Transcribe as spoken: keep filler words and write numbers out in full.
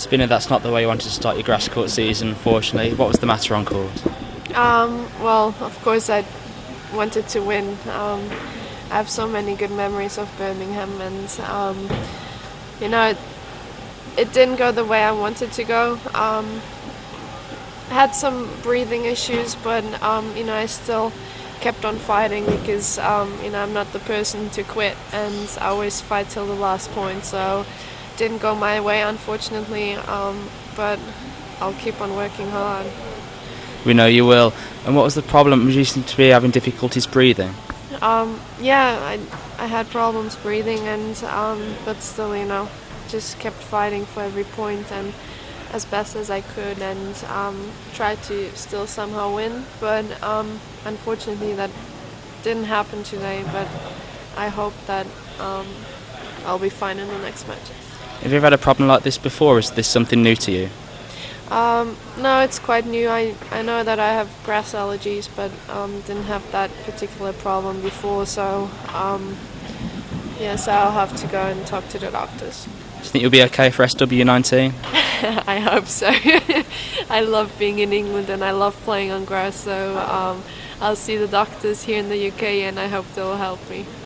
Spinner, that's not the way you wanted to start your grass court season, unfortunately. What was the matter on court? Um, well, of course I wanted to win. Um, I have so many good memories of Birmingham, and um, you know, it, it didn't go the way I wanted to go. Um, I had some breathing issues, but um, you know, I still kept on fighting because um, you know, I'm not the person to quit, and I always fight till the last point. So it didn't go my way, unfortunately, um, but I'll keep on working hard. We know you will. And what was the problem? You seem to be having difficulties breathing. Um, yeah, I, I had problems breathing, and um, but still, you know, just kept fighting for every point and as best as I could, and um, tried to still somehow win. But um, unfortunately, that didn't happen today. But I hope that um, I'll be fine in the next match. Have you ever had a problem like this before? Or is this something new to you? Um, no, it's quite new. I, I know that I have grass allergies, but um, didn't have that particular problem before, so um, yes, I'll have to go and talk to the doctors. Do you think you'll be okay for S W nineteen? I hope so. I love being in England and I love playing on grass, so um, I'll see the doctors here in the U K and I hope they'll help me.